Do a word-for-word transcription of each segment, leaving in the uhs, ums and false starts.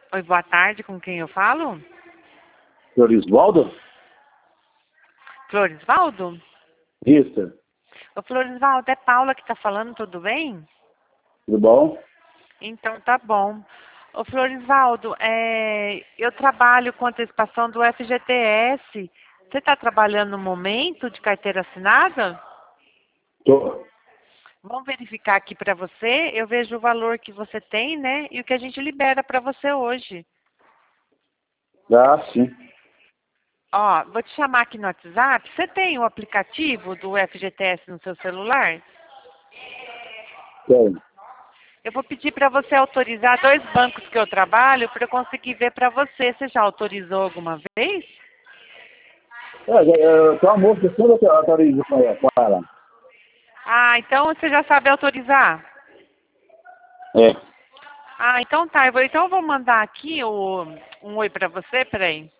Oi, boa tarde, com quem eu falo? Florisvaldo? Florisvaldo? Isso. Ô, Florisvaldo, é Paula que tá falando, tudo bem? Tudo bom? Então tá bom. Ô, Florisvaldo, é, eu trabalho com antecipação do F G T S. Você está trabalhando no momento de carteira assinada? Tô. Vamos verificar aqui para você. Eu vejo o valor que você tem, né? E o que a gente libera para você hoje. Ah, sim. Ó, vou te chamar aqui no WhatsApp. Você tem o aplicativo do F G T S no seu celular? Tem. Eu vou pedir para você autorizar dois bancos que eu trabalho para eu conseguir ver para você. Você já autorizou alguma vez? É, já- é, tem uma moça que sempre autoriza com ela. com ela. Ah, então você já sabe autorizar? É. Ah, então tá. Eu vou, então eu vou mandar aqui o, um oi para você, peraí.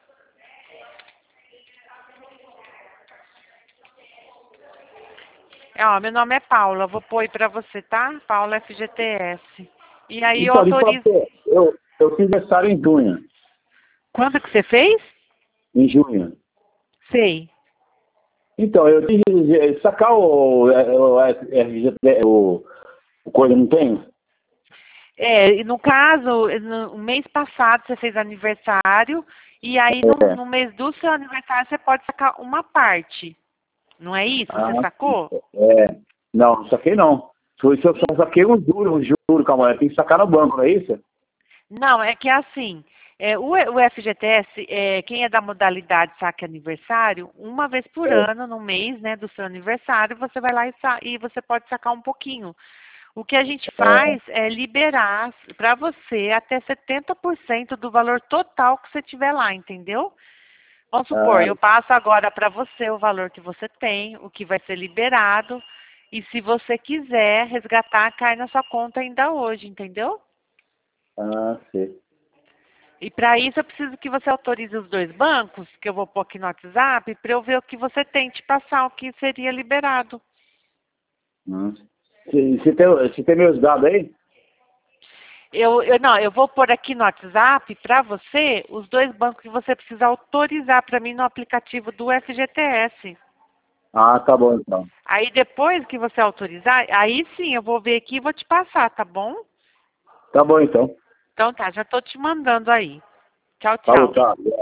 É, ó, meu nome é Paula, vou pôr para você, tá? Paula F G T S. E aí eu Então, deixa eu falar autorizo. pra você. Eu, eu fiz aniversário em junho. Quando que você fez? Em junho. Sei. Então, eu tive que sacar o, o, o, o, o coisa, não tem? É, e no caso, no mês passado você fez aniversário, e aí no, É. no mês do seu aniversário você pode sacar uma parte. Não é isso? Você Ah, sim. sacou? É. Não, não saquei não. Foi isso, eu só saquei um juro, um juro, calma, tem que sacar no banco, não é isso? Não, é que é assim, é, o, o F G T S, é, quem é da modalidade saque aniversário, uma vez por É. ano, no mês, né, do seu aniversário, você vai lá e, sa e você pode sacar um pouquinho. O que a gente É. faz é liberar para você até setenta por cento do valor total que você tiver lá, entendeu? Vamos supor, Ah, eu passo agora para você o valor que você tem, o que vai ser liberado, e se você quiser resgatar, cai na sua conta ainda hoje, entendeu? ah, sei. E para isso eu preciso que você autorize os dois bancos, que eu vou pôr aqui no WhatsApp, para eu ver o que você tem de passar, o que seria liberado. Hum. Você você tem, você tem meus dados aí? Eu, eu não, eu vou pôr aqui no WhatsApp para você os dois bancos que você precisa autorizar para mim no aplicativo do F G T S. Ah, tá bom então. Aí depois que você autorizar, aí sim eu vou ver aqui e vou te passar, tá bom? Tá bom então. Então tá, já estou te mandando aí. Tchau, Falou, tchau. tá.